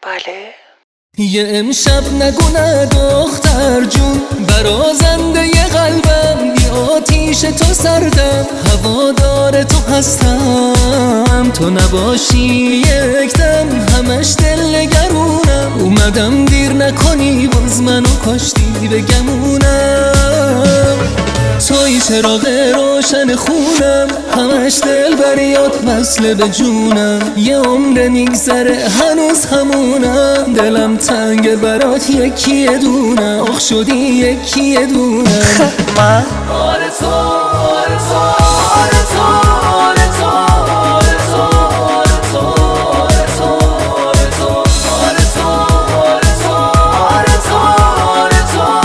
بله. یه امشب نگو نه دختر جون، برازنده ی قلبم، بی آتیش تو سردم، هوادار تو هستم، تو نباشی یک دم همش دل نگرونم، اومدم دیر نکنی باز منو کاشتی به گمونم، توی چراغ روشن خونم، همش دل بریات وصله به جونم، یه عمر میگذره هنوز همونم، دلم تنگ برات یکی دونم، آخ شدی یکی دونم. من آره تو آره تو آره تو آره تو آره تو آره تو آره تو آره تو آره تو آره تو آره تو آره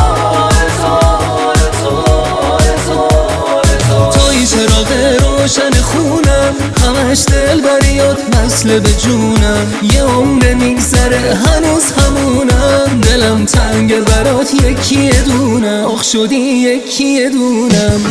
تو آره تو توی چراغ روشن خونم، همش دل بریات وصله به جونم، یه عمر میگذره هنوز همونم، دلم تنگ برات یکی دونم، آخ شدی یکی دونم.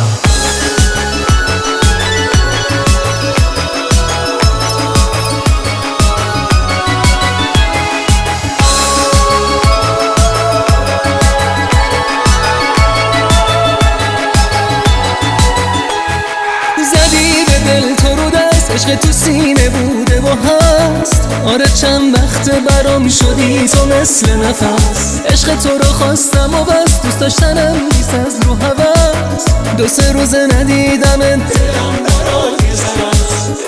زدی به دل تو رو دست، عشق تو سینه بوده و هست، آره چند وقت برام شدی تو مثل نفس، عشق تو رو خواستم و بس، دوست داشتنم نیست از رو هوس، دو سه روز ندیدمت دلم برات یه ذره است،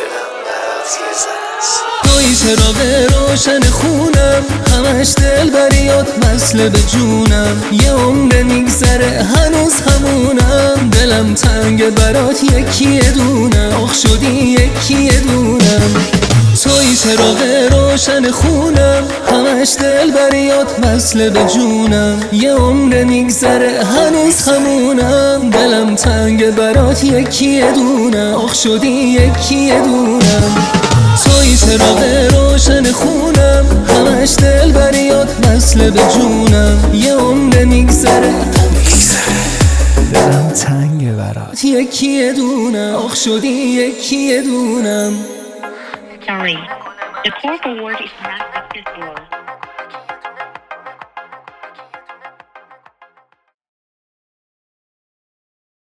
توی چراغ روشن خونم، همش دل بریات وصله به جونم، یه عمر میگذره هنوز همونم، دلم تنگ برات یکی دونم، آخ شدی یکی دونم. توی چراغ روشن خونم، همش دل بریات وصله به جونم، یه عمر میگذره هنوز همونم، دلم تنگ برات یکی دونم، آخ شدی یکی دونم. توی چراغ روشن خونم، همش دل بریات وصله به جونم، یه عمر میگذره دلم تنگ برات یکی دونم، آخ شدی یکی دونم. Sorry, the corporate word is not acceptable.